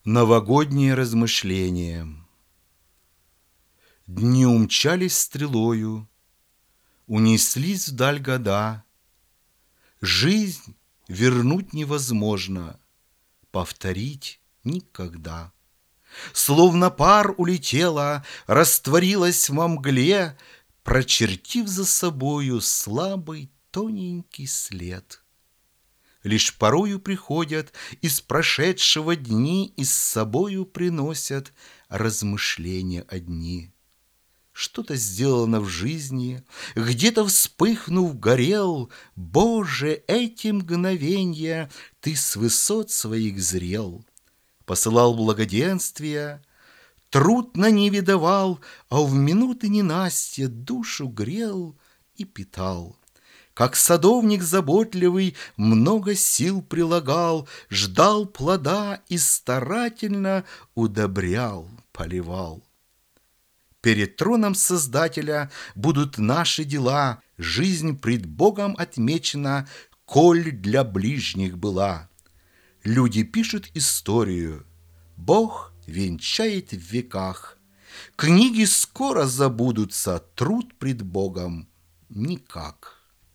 Новогоднее размышление. Дни умчались стрелою, унеслись вдаль года. Жизнь вернуть невозможно, повторить никогда. Словно пар улетела, растворилась во мгле, прочертив за собою слабый тоненький след. Лишь порою приходят из прошедшего дни и с собою приносят размышления одни. Что-то сделано в жизни, где-то вспыхнув горел. Боже, эти мгновенья ты с высот своих зрел. Посылал благоденствия, труд на ниве давал, а в минуты ненастья душу грел и питал. Как садовник заботливый много сил прилагал, ждал плода и старательно удобрял, поливал. Перед троном Создателя будут наши дела, жизнь пред Богом отмечена, коль для ближних была. Люди пишут историю, Бог венчает в веках. Книги скоро забудутся, труд пред Богом никак.